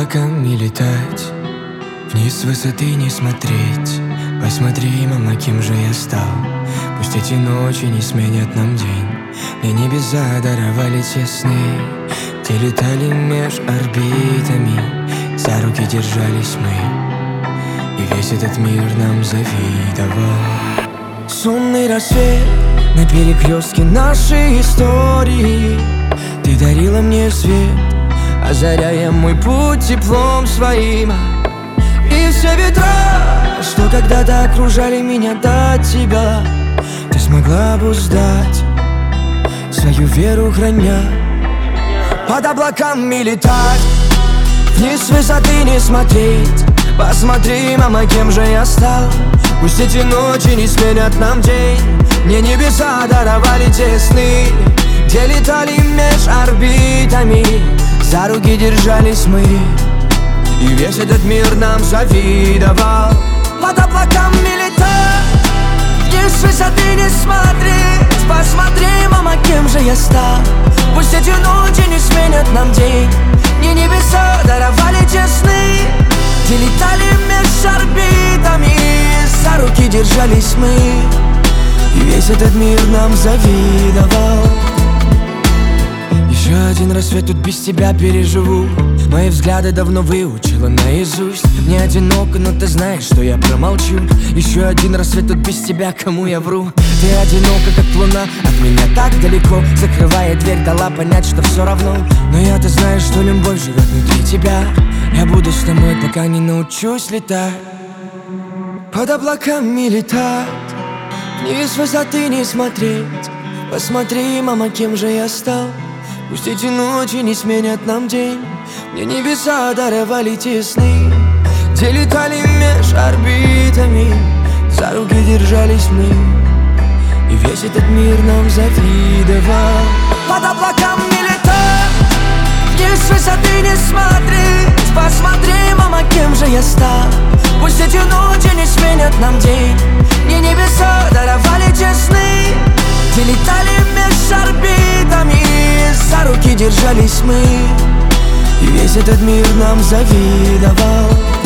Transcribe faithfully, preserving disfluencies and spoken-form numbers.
облаками летать, вниз с высоты не смотреть. Посмотри, мама, кем же я стал. Пусть эти ночи не сменят нам день. Мне небеса даровали те сны, где летали меж орбитами, за руки держались мы, и весь этот мир нам завидовал. Сонный рассвет на перекрестке нашей истории. Ты дарила мне свет, озаряя мой путь теплом своим. И все ветра, что когда-то окружали меня до тебя, ты смогла обуздать, свою веру храня. Под облаками летать, вниз с высоты не смотреть. Посмотри, мама, кем же я стал. Пусть эти ночи не сменят нам день. Мне небеса даровали те сны, где летали меж орбитами, за руки держались мы, и весь этот мир нам завидовал. Под облаками летать, вниз с высоты не смотреть. Посмотри, мама, кем же я стал. Пусть эти ночи не сменят нам день. Мне небеса даровали те сны, где летали меж орбитами, за руки держались мы, и весь этот мир нам завидовал. Еще один рассвет тут без тебя переживу. Мои взгляды давно выучила наизусть. Мне одиноко, но ты знаешь, что я промолчу. Еще один рассвет тут без тебя, кому я вру. Ты одинока, как луна, от меня так далеко. Закрывая дверь, дала понять, что все равно. Но я-то знаю, что любовь живет внутри тебя. Я буду с тобой, пока не научусь летать. Под облаками летать, вниз с высоты не смотреть. Посмотри, мама, кем же я стал. Пусть эти ночи не сменят нам день. Мне небеса даровали те сны, где летали меж орбитами, за руки держались мы, и весь этот мир нам завидовал. Под облаками летать, вниз с высоты не смотреть. Посмотри, мама, кем же я стал. Пусть эти ночи не сменят нам день. Мне небеса даровали те сны, где летали меж орбитами, за руки держались мы, и весь этот мир нам завидовал.